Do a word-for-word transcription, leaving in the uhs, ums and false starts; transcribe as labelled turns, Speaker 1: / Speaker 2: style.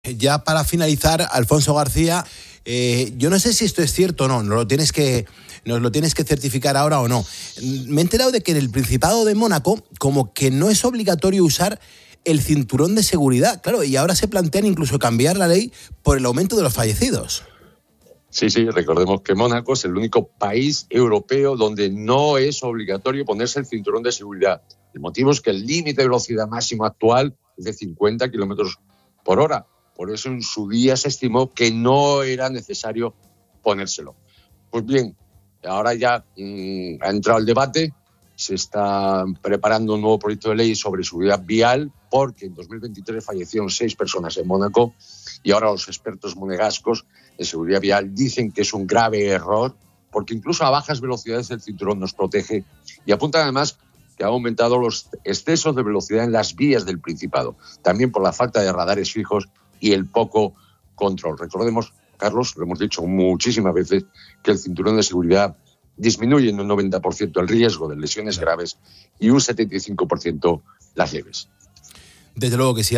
Speaker 1: Ya para finalizar, Alfonso García, eh, yo no sé si esto es cierto o no, nos lo tienes que, nos lo tienes que certificar ahora o no. Me he enterado de que en el Principado de Mónaco como que no es obligatorio usar el cinturón de seguridad, claro, y ahora se plantean incluso cambiar la ley por el aumento de los fallecidos.
Speaker 2: Sí, sí, recordemos que Mónaco es el único país europeo donde no es obligatorio ponerse el cinturón de seguridad. El motivo es que el límite de velocidad máximo actual es de cincuenta kilómetros por hora. Por eso en su día se estimó que no era necesario ponérselo. Pues bien, ahora ya mmm, ha entrado el debate, se está preparando un nuevo proyecto de ley sobre seguridad vial, porque en dos mil veintitrés fallecieron seis personas en Mónaco y ahora los expertos monegascos en seguridad vial dicen que es un grave error, porque incluso a bajas velocidades el cinturón nos protege, y apuntan además que ha aumentado los excesos de velocidad en las vías del Principado, también por la falta de radares fijos y el poco control. Recordemos, Carlos, lo hemos dicho muchísimas veces, que el cinturón de seguridad disminuye en un noventa por ciento el riesgo de lesiones graves y un setenta y cinco por ciento las leves.
Speaker 1: Desde luego que sí.